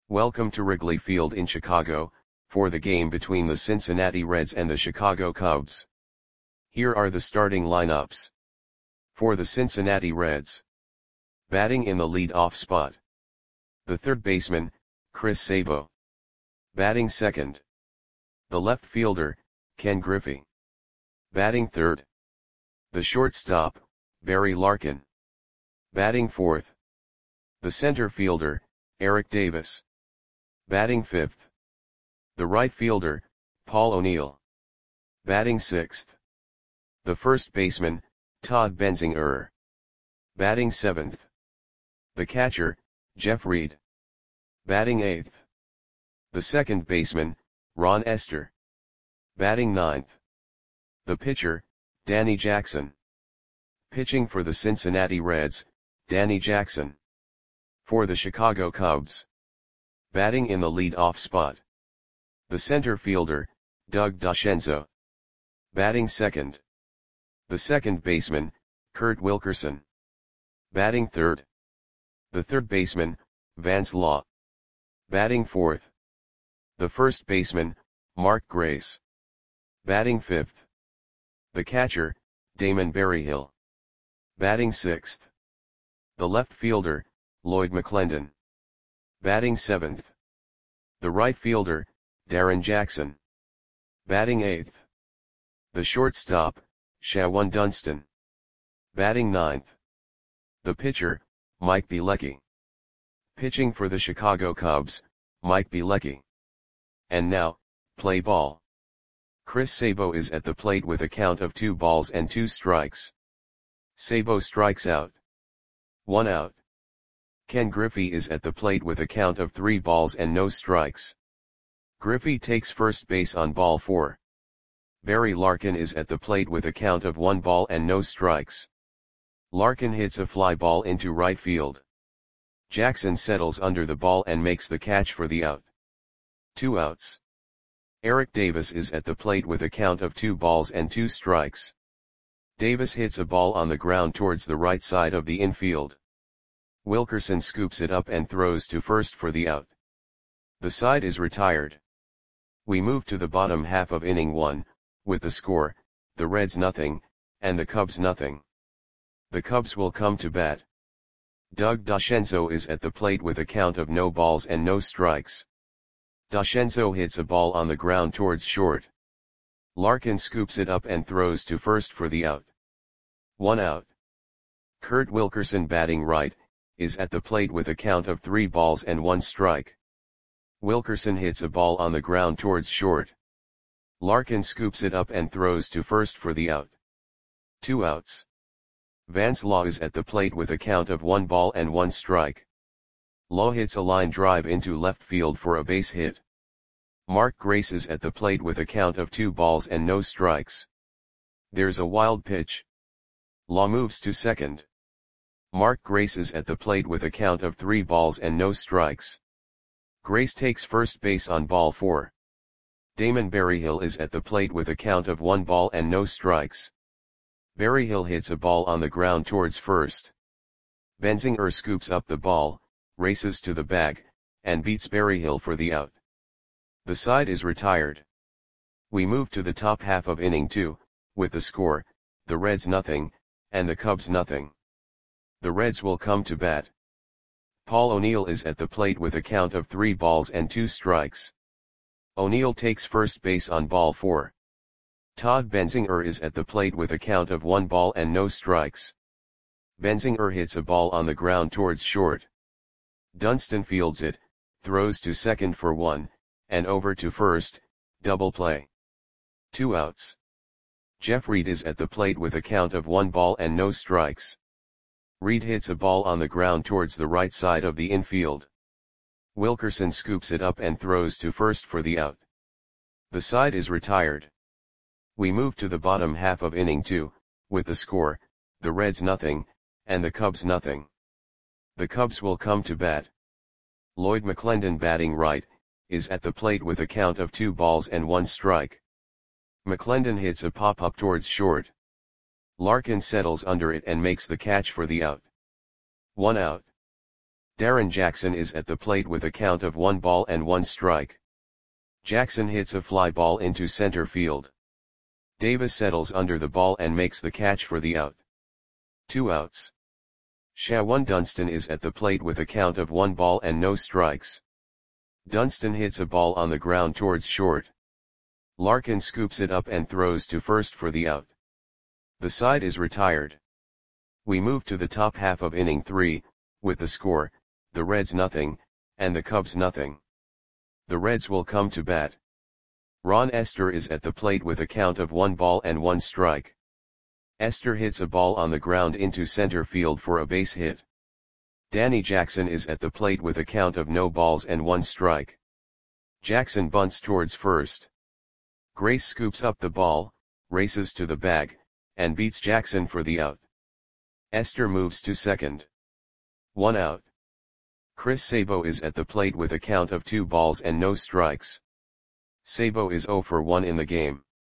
Welcome to Wrigley Field in Chicago, for the game between the Cincinnati Reds and the Chicago Cubs. Here are the starting lineups. For the Cincinnati Reds. Batting in the lead-off spot. The third baseman, Chris Sabo. Batting second. The left fielder, Ken Griffey. Batting third. The shortstop, Barry Larkin. Batting fourth. The center fielder, Eric Davis. Batting fifth. The right fielder, Paul O'Neill. Batting sixth. The first baseman, Todd Benzinger. Batting seventh. The catcher, Jeff Reed. Batting eighth. The second baseman, Ron Esther. Batting ninth. The pitcher, Danny Jackson. Pitching for the Cincinnati Reds, Danny Jackson. For the Chicago Cubs. Batting in the lead-off spot. The center fielder, Doug DeCenzo. Batting second. The second baseman, Kurt Wilkerson. Batting third. The third baseman, Vance Law. Batting fourth. The first baseman, Mark Grace. Batting fifth. The catcher, Damon Berryhill. Batting sixth. The left fielder, Lloyd McClendon. Batting seventh. The right fielder, Darren Jackson. Batting eighth. The shortstop, Shawan Dunston. Batting ninth. The pitcher, Mike Bielecki. Pitching for the Chicago Cubs, Mike Bielecki. And now, play ball. Chris Sabo is at the plate with a count of 2 balls and 2 strikes. Sabo strikes out. 1 out. Ken Griffey is at the plate with a count of 3 balls and no strikes. Griffey takes first base on ball 4. Barry Larkin is at the plate with a count of 1 ball and no strikes. Larkin hits a fly ball into right field. Jackson settles under the ball and makes the catch for the out. 2 outs. Eric Davis is at the plate with a count of 2 balls and 2 strikes. Davis hits a ball on the ground towards the right side of the infield. Wilkerson scoops it up and throws to first for the out. The side is retired. We move to the bottom half of inning 1, with the score, the Reds nothing, and the Cubs nothing. The Cubs will come to bat. Doug DeCenzo is at the plate with a count of no balls and no strikes. DeCenzo hits a ball on the ground towards short. Larkin scoops it up and throws to first for the out. 1 out. Kurt Wilkerson, batting right, is at the plate with a count of 3 balls and 1 strike. Wilkerson hits a ball on the ground towards short. Larkin scoops it up and throws to first for the out. 2 outs. Vance Law is at the plate with a count of 1 ball and 1 strike. Law hits a line drive into left field for a base hit. Mark Grace is at the plate with a count of 2 balls and no strikes. There's a wild pitch. Law moves to second. Mark Grace is at the plate with a count of 3 balls and no strikes. Grace takes first base on ball 4. Damon Berryhill is at the plate with a count of 1 ball and no strikes. Berryhill hits a ball on the ground towards first. Benzinger scoops up the ball, races to the bag, and beats Berryhill for the out. The side is retired. We move to the top half of inning 2, with the score, the Reds nothing, and the Cubs nothing. The Reds will come to bat. Paul O'Neill is at the plate with a count of 3 balls and 2 strikes. O'Neill takes first base on ball 4. Todd Benzinger is at the plate with a count of 1 ball and no strikes. Benzinger hits a ball on the ground towards short. Dunston fields it, throws to second for 1, and over to first, double play. 2 outs. Jeff Reed is at the plate with a count of 1 ball and no strikes. Reed hits a ball on the ground towards the right side of the infield. Wilkerson scoops it up and throws to first for the out. The side is retired. We move to the bottom half of inning 2, with the score, the Reds nothing, and the Cubs nothing. The Cubs will come to bat. Lloyd McClendon, batting right, is at the plate with a count of 2 balls and 1 strike. McClendon hits a pop-up towards short. Larkin settles under it and makes the catch for the out. 1 out. Darren Jackson is at the plate with a count of 1 ball and 1 strike. Jackson hits a fly ball into center field. Davis settles under the ball and makes the catch for the out. 2 outs. Shawan Dunston is at the plate with a count of 1 ball and no strikes. Dunston hits a ball on the ground towards short. Larkin scoops it up and throws to first for the out. The side is retired. We move to the top half of inning 3, with the score, the Reds nothing, and the Cubs nothing. The Reds will come to bat. Ron Esther is at the plate with a count of 1 ball and 1 strike. Esther hits a ball on the ground into center field for a base hit. Danny Jackson is at the plate with a count of no balls and 1 strike. Jackson bunts towards first. Grace scoops up the ball, races to the bag, and beats Jackson for the out. Esther moves to second. 1 out. Chris Sabo is at the plate with a count of 2 balls and no strikes. Sabo is 0 for 1 in the game.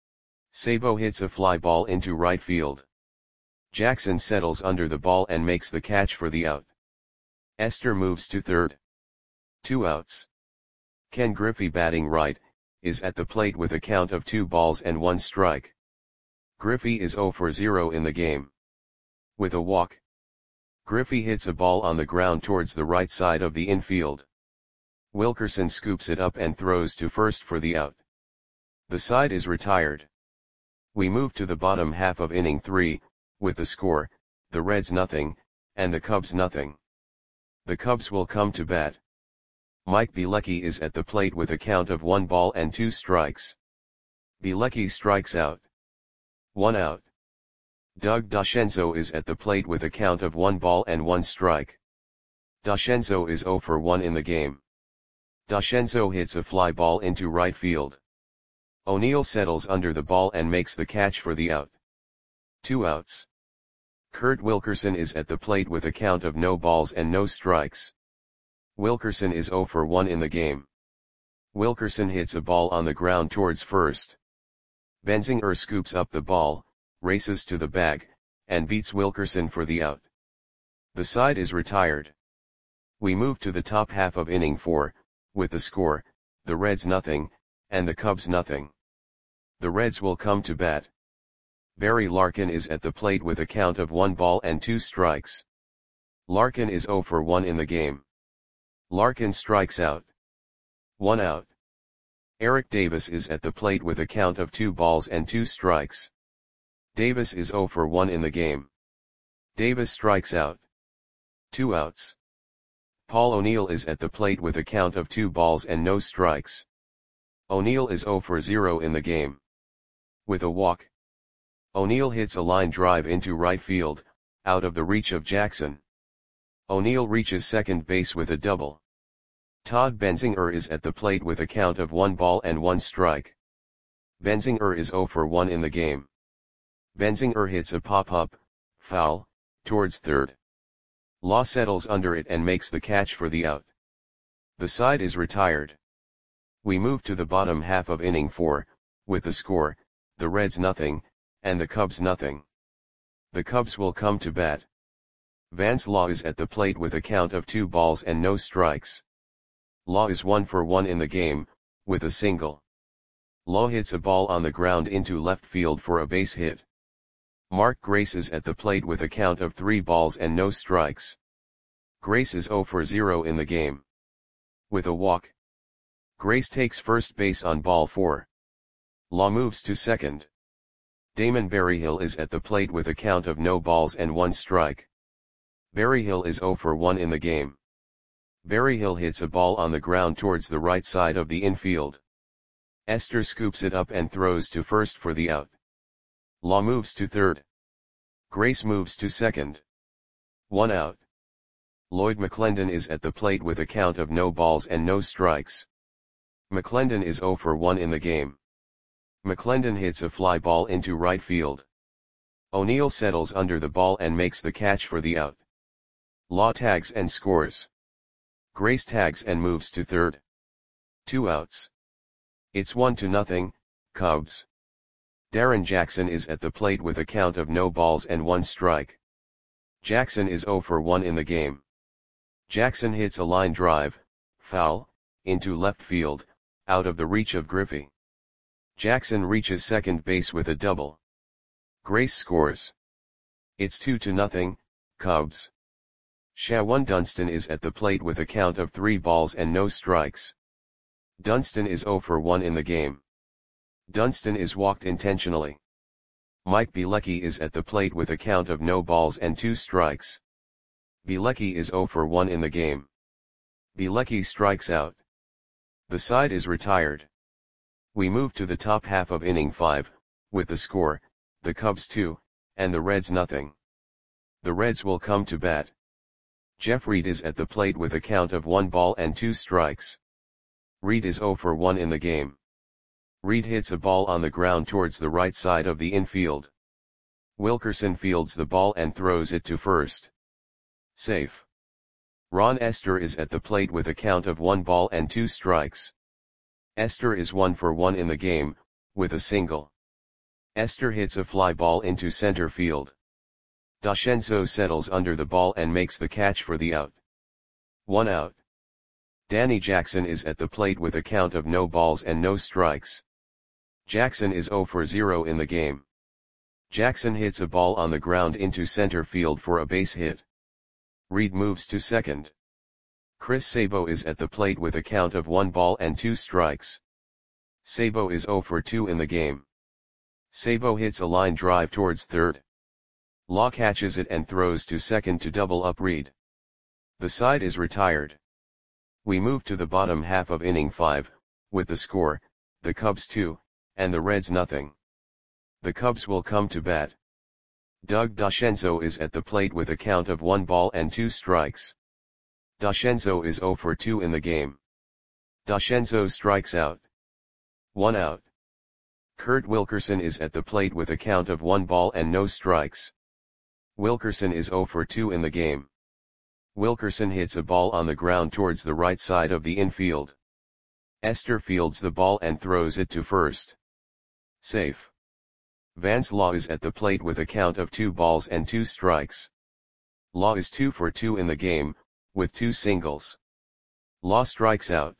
Sabo hits a fly ball into right field. Jackson settles under the ball and makes the catch for the out. Esther moves to third. 2 outs. Ken Griffey, batting right, is at the plate with a count of 2 balls and 1 strike. Griffey is 0 for 0 in the game. With a walk, Griffey hits a ball on the ground towards the right side of the infield. Wilkerson scoops it up and throws to first for the out. The side is retired. We move to the bottom half of inning 3, with the score, the Reds nothing, and the Cubs nothing. The Cubs will come to bat. Mike Bielecki is at the plate with a count of 1 ball and 2 strikes. Bielecki strikes out. 1 out. Doug DeCenzo is at the plate with a count of 1 ball and 1 strike. DeCenzo is 0 for 1 in the game. DeCenzo hits a fly ball into right field. O'Neill settles under the ball and makes the catch for the out. 2 outs. Kurt Wilkerson is at the plate with a count of no balls and no strikes. Wilkerson is 0 for 1 in the game. Wilkerson hits a ball on the ground towards first. Benzinger scoops up the ball, races to the bag, and beats Wilkerson for the out. The side is retired. We move to the top half of inning 4, with the score, the Reds nothing, and the Cubs nothing. The Reds will come to bat. Barry Larkin is at the plate with a count of 1 ball and 2 strikes. Larkin is 0 for 1 in the game. Larkin strikes out. 1 out. Eric Davis is at the plate with a count of 2 balls and 2 strikes. Davis is 0 for 1 in the game. Davis strikes out. 2 outs. Paul O'Neill is at the plate with a count of 2 balls and no strikes. O'Neill is 0 for 0 in the game. With a walk, O'Neill hits a line drive into right field, out of the reach of Jackson. O'Neill reaches second base with a double. Todd Benzinger is at the plate with a count of 1 ball and 1 strike. Benzinger is 0 for 1 in the game. Benzinger hits a pop-up, foul, towards third. Law settles under it and makes the catch for the out. The side is retired. We move to the bottom half of inning 4, with the score, the Reds nothing, and the Cubs nothing. The Cubs will come to bat. Vance Law is at the plate with a count of 2 balls and no strikes. Law is 1 for 1 in the game, with a single. Law hits a ball on the ground into left field for a base hit. Mark Grace is at the plate with a count of 3 balls and no strikes. Grace is 0 for 0 in the game. With a walk, Grace takes first base on ball 4. Law moves to second. Damon Berryhill is at the plate with a count of no balls and 1 strike. Berryhill is 0 for 1 in the game. Berryhill hits a ball on the ground towards the right side of the infield. Esther scoops it up and throws to first for the out. Law moves to third. Grace moves to second. 1 out. Lloyd McClendon is at the plate with a count of no balls and no strikes. McClendon is 0 for 1 in the game. McClendon hits a fly ball into right field. O'Neill settles under the ball and makes the catch for the out. Law tags and scores. Grace tags and moves to third. 2 outs. It's 1-0, Cubs. Darren Jackson is at the plate with a count of no balls and 1 strike. Jackson is 0 for 1 in the game. Jackson hits a line drive, foul, into left field, out of the reach of Griffey. Jackson reaches second base with a double. Grace scores. It's 2-0, Cubs. Shawan Dunston is at the plate with a count of 3 balls and no strikes. Dunston is 0 for 1 in the game. Dunston is walked intentionally. Mike Bielecki is at the plate with a count of no balls and 2 strikes. Bielecki is 0 for 1 in the game. Bielecki strikes out. The side is retired. We move to the top half of inning 5, with the score, the Cubs 2, and the Reds nothing. The Reds will come to bat. Jeff Reed is at the plate with a count of 1 ball and 2 strikes. Reed is 0 for 1 in the game. Reed hits a ball on the ground towards the right side of the infield. Wilkerson fields the ball and throws it to first. Safe. Ron Esther is at the plate with a count of 1 ball and 2 strikes. Esther is 1 for 1 in the game, with a single. Esther hits a fly ball into center field. Dashenzo settles under the ball and makes the catch for the out. 1 out. Danny Jackson is at the plate with a count of no balls and no strikes. Jackson is 0 for 0 in the game. Jackson hits a ball on the ground into center field for a base hit. Reed moves to second. Chris Sabo is at the plate with a count of 1 ball and 2 strikes. Sabo is 0 for 2 in the game. Sabo hits a line drive towards third. Law catches it and throws to second to double up Reed. The side is retired. We move to the bottom half of inning 5, with the score, the Cubs 2, and the Reds nothing. The Cubs will come to bat. Doug Dashenzo is at the plate with a count of 1 ball and 2 strikes. Dashenzo is 0 for 2 in the game. Dashenzo strikes out. 1 out. Kurt Wilkerson is at the plate with a count of 1 ball and no strikes. Wilkerson is 0 for 2 in the game. Wilkerson hits a ball on the ground towards the right side of the infield. Esther fields the ball and throws it to first. Safe. Vance Law is at the plate with a count of 2 balls and 2 strikes. Law is 2 for 2 in the game, with 2 singles. Law strikes out.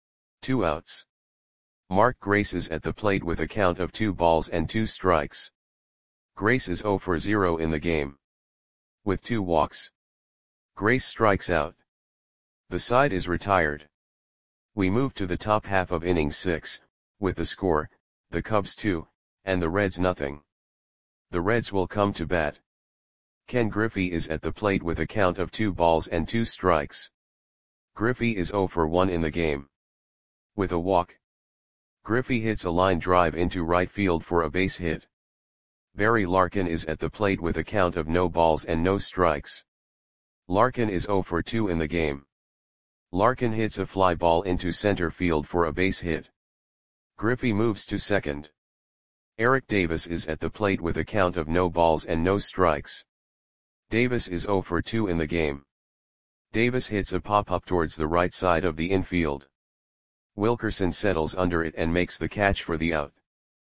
2 outs. Mark Grace is at the plate with a count of 2 balls and 2 strikes. Grace is 0 for 0 in the game. With 2 walks. Grace strikes out. The side is retired. We move to the top half of inning 6, with the score, the Cubs 2, and the Reds nothing. The Reds will come to bat. Ken Griffey is at the plate with a count of 2 balls and 2 strikes. Griffey is 0 for 1 in the game. With a walk. Griffey hits a line drive into right field for a base hit. Barry Larkin is at the plate with a count of no balls and no strikes. Larkin is 0 for 2 in the game. Larkin hits a fly ball into center field for a base hit. Griffey moves to second. Eric Davis is at the plate with a count of no balls and no strikes. Davis is 0 for 2 in the game. Davis hits a pop-up towards the right side of the infield. Wilkerson settles under it and makes the catch for the out.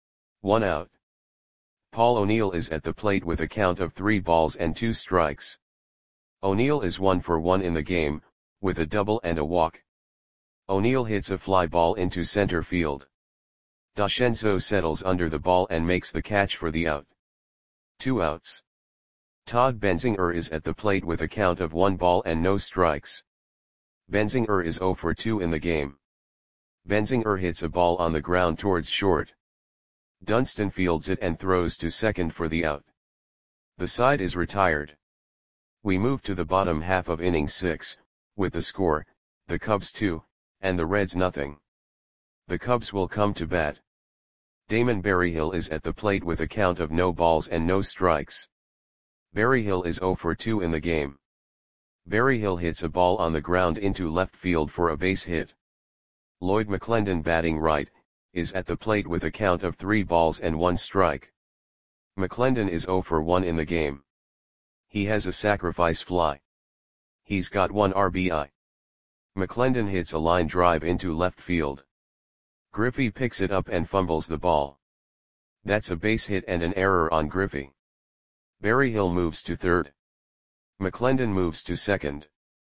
1 out. Paul O'Neill is at the plate with a count of 3 balls and 2 strikes. O'Neill is 1 for 1 in the game, with a double and a walk. O'Neill hits a fly ball into center field. Dashenzo settles under the ball and makes the catch for the out. 2 outs. Todd Benzinger is at the plate with a count of 1 ball and no strikes. Benzinger is 0 for 2 in the game. Benzinger hits a ball on the ground towards short. Dunston fields it and throws to second for the out. The side is retired. We move to the bottom half of inning 6, with the score, the Cubs 2, and the Reds nothing. The Cubs will come to bat. Damon Berryhill is at the plate with a count of no balls and no strikes. Berryhill is 0 for 2 in the game. Berryhill hits a ball on the ground into left field for a base hit. Lloyd McClendon, batting right, is at the plate with a count of 3 balls and 1 strike. McClendon is 0 for 1 in the game. He has a sacrifice fly. He's got 1 RBI. McClendon hits a line drive into left field. Griffey picks it up and fumbles the ball. That's a base hit and an error on Griffey. Berryhill moves to third. McClendon moves to second.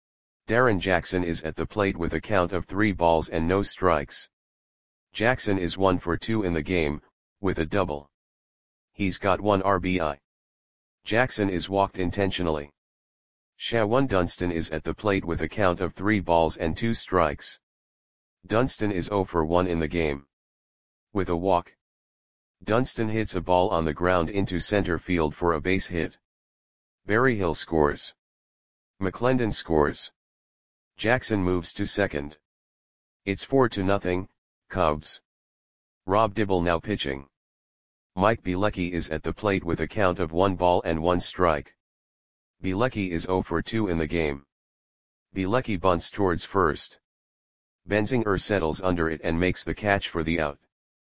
Darren Jackson is at the plate with a count of 3 balls and no strikes. Jackson is 1 for 2 in the game, with a double. He's got 1 RBI. Jackson is walked intentionally. Shawan Dunston is at the plate with a count of 3 balls and 2 strikes. Dunston is 0 for 1 in the game. With a walk. Dunston hits a ball on the ground into center field for a base hit. Berryhill scores. McClendon scores. Jackson moves to second. It's 4-0, Cubs. Rob Dibble now pitching. Mike Bielecki is at the plate with a count of 1 ball and 1 strike. Bielecki is 0 for 2 in the game. Bielecki bunts towards first. Benzinger settles under it and makes the catch for the out.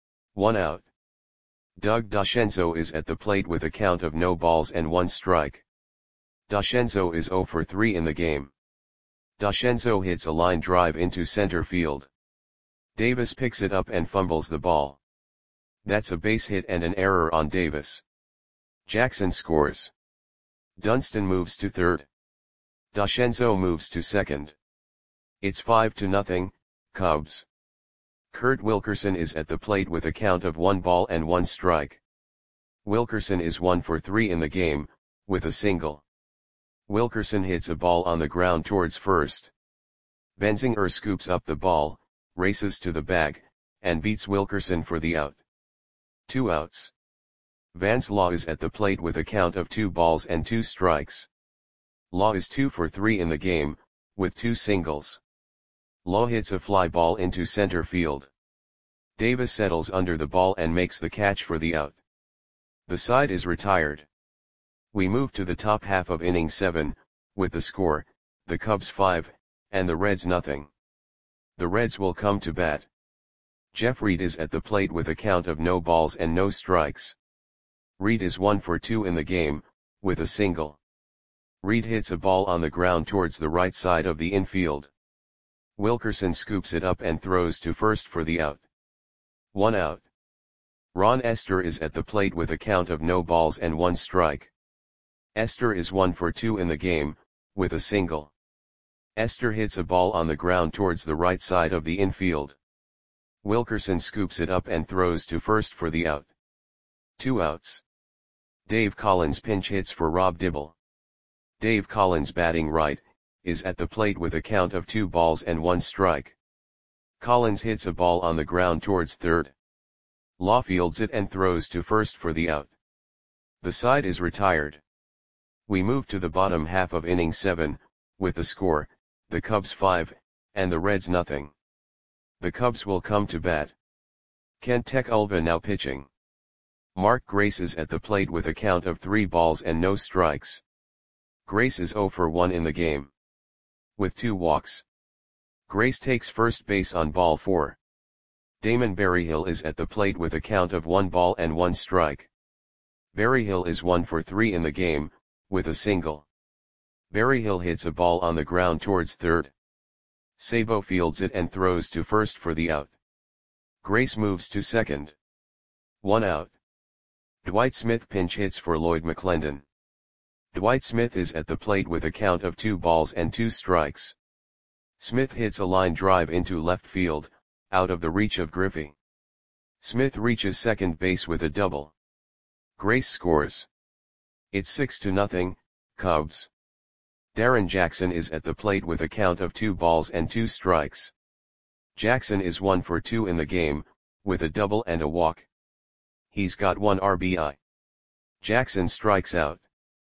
1 out. Doug DeCenzo is at the plate with a count of no balls and 1 strike. DeCenzo is 0 for 3 in the game. DeCenzo hits a line drive into center field. Davis picks it up and fumbles the ball. That's a base hit and an error on Davis. Jackson scores. Dunston moves to third. DeCenzo moves to second. It's 5-0, Cubs. Kurt Wilkerson is at the plate with a count of 1 ball and 1 strike. Wilkerson is 1 for 3 in the game, with a single. Wilkerson hits a ball on the ground towards first. Benzinger scoops up the ball, races to the bag, and beats Wilkerson for the out. 2 outs. Vance Law is at the plate with a count of 2 balls and 2 strikes. Law is 2 for 3 in the game, with 2 singles. Law hits a fly ball into center field. Davis settles under the ball and makes the catch for the out. The side is retired. We move to the top half of inning 7, with the score, the Cubs 5, and the Reds nothing. The Reds will come to bat. Jeff Reed is at the plate with a count of no balls and no strikes. Reed is 1 for 2 in the game, with a single. Reed hits a ball on the ground towards the right side of the infield. Wilkerson scoops it up and throws to first for the out. 1 out. Ron Esther is at the plate with a count of no balls and 1 strike. Esther is 1 for 2 in the game, with a single. Esther hits a ball on the ground towards the right side of the infield. Wilkerson scoops it up and throws to first for the out. 2 outs. Dave Collins pinch hits for Rob Dibble. Dave Collins, batting right, is at the plate with a count of 2 balls and 1 strike. Collins hits a ball on the ground towards third. Law fields it and throws to first for the out. The side is retired. We move to the bottom half of inning 7, with the score, the Cubs 5, and the Reds nothing. The Cubs will come to bat. Kent Tekulve now pitching. Mark Grace is at the plate with a count of 3 balls and no strikes. Grace is 0 for 1 in the game. With 2 walks. Grace takes first base on ball 4. Damon Berryhill is at the plate with a count of 1 ball and 1 strike. Berryhill is 1 for 3 in the game, with a single. Berryhill hits a ball on the ground towards third. Sabo fields it and throws to first for the out. Grace moves to second. 1 out. Dwight Smith pinch hits for Lloyd McClendon. Dwight Smith is at the plate with a count of 2 balls and 2 strikes. Smith hits a line drive into left field, out of the reach of Griffey. Smith reaches second base with a double. Grace scores. It's 6-0, Cubs. Darren Jackson is at the plate with a count of 2 balls and 2 strikes. Jackson is 1 for 2 in the game, with a double and a walk. He's got 1 RBI. Jackson strikes out.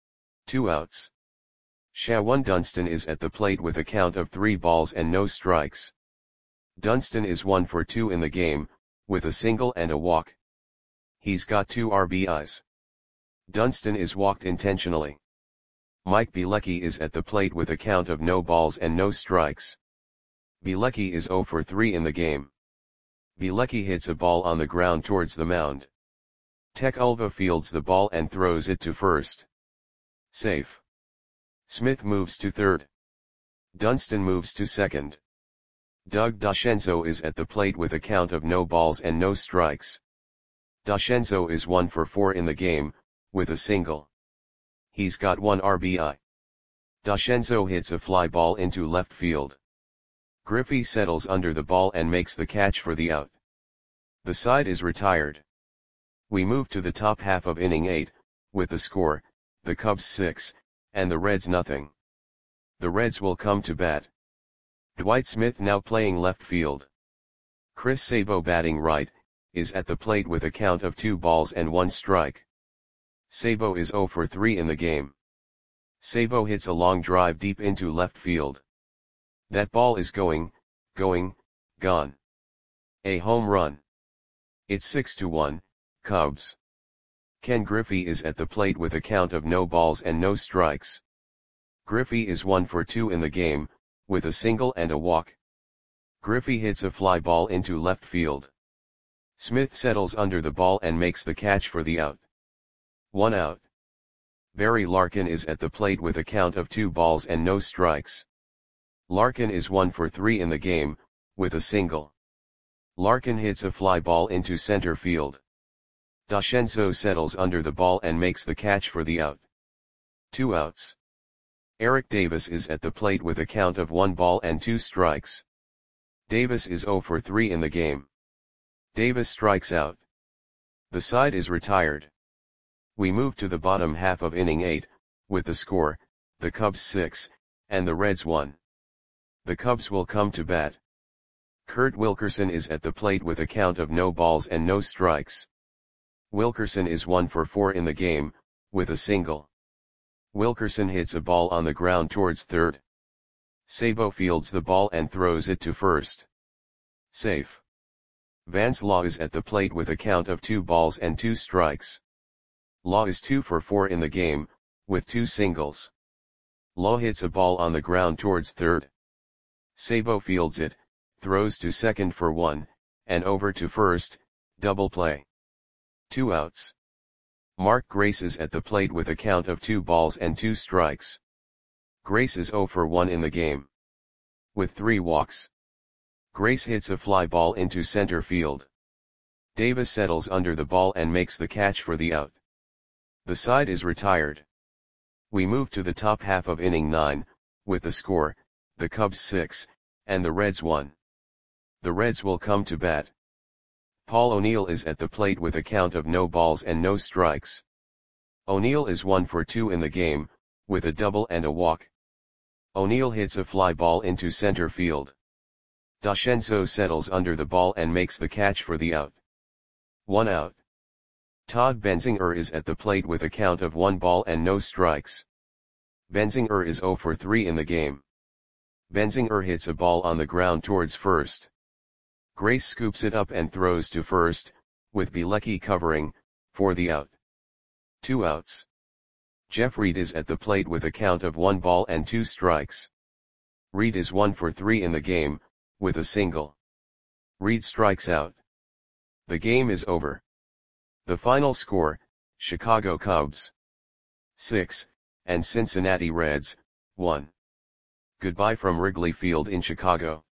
2 outs. Shawan Dunston is at the plate with a count of 3 balls and no strikes. Dunston is 1 for 2 in the game, with a single and a walk. He's got 2 RBIs. Dunston is walked intentionally. Mike Bielecki is at the plate with a count of no balls and no strikes. Bielecki is 0 for 3 in the game. Bielecki hits a ball on the ground towards the mound. Tekulve fields the ball and throws it to first. Safe. Smith moves to third. Dunston moves to second. Doug DeCenzo is at the plate with a count of no balls and no strikes. DeCenzo is 1 for 4 in the game, with a single. He's got 1 RBI. Dashenzo hits a fly ball into left field. Griffey settles under the ball and makes the catch for the out. The side is retired. We move to the top half of inning 8, with the score, the Cubs 6, and the Reds nothing. The Reds will come to bat. Dwight Smith now playing left field. Chris Sabo batting right, is at the plate with a count of 2 balls and 1 strike. Sabo is 0 for 3 in the game. Sabo hits a long drive deep into left field. That ball is gone. A home run. It's 6-1, Cubs. Ken Griffey is at the plate with a count of no balls and no strikes. Griffey is 1 for 2 in the game, with a single and a walk. Griffey hits a fly ball into left field. Smith settles under the ball and makes the catch for the out. 1 out. Barry Larkin is at the plate with a count of 2 balls and no strikes. Larkin is 1 for 3 in the game, with a single. Larkin hits a fly ball into center field. Dashenzo settles under the ball and makes the catch for the out. 2 outs. Eric Davis is at the plate with a count of 1 ball and 2 strikes. Davis is 0 for 3 in the game. Davis strikes out. The side is retired. We move to the bottom half of inning 8, with the score, the Cubs 6, and the Reds 1. The Cubs will come to bat. Kurt Wilkerson is at the plate with a count of no balls and no strikes. Wilkerson is 1 for 4 in the game, with a single. Wilkerson hits a ball on the ground towards third. Sabo fields the ball and throws it to first. Safe. Vance Law is at the plate with a count of 2 balls and 2 strikes. Law is 2 for 4 in the game, with 2 singles. Law hits a ball on the ground towards third. Sabo fields it, throws to second for 1, and over to first, double play. 2 outs. Mark Grace is at the plate with a count of 2 balls and 2 strikes. Grace is 0 for 1 in the game. With 3 walks. Grace hits a fly ball into center field. Davis settles under the ball and makes the catch for the out. The side is retired. We move to the top half of inning 9, with the score, the Cubs 6, and the Reds 1. The Reds will come to bat. Paul O'Neill is at the plate with a count of no balls and no strikes. O'Neill is 1 for 2 in the game, with a double and a walk. O'Neill hits a fly ball into center field. Dashenzo settles under the ball and makes the catch for the out. 1 out. Todd Benzinger is at the plate with a count of 1 ball and no strikes. Benzinger is 0 for 3 in the game. Benzinger hits a ball on the ground towards first. Grace scoops it up and throws to first, with Bielecki covering, for the out. 2 outs. Jeff Reed is at the plate with a count of 1 ball and 2 strikes. Reed is 1 for 3 in the game, with a single. Reed strikes out. The game is over. The final score, Chicago Cubs 6, and Cincinnati Reds 1. Goodbye from Wrigley Field in Chicago.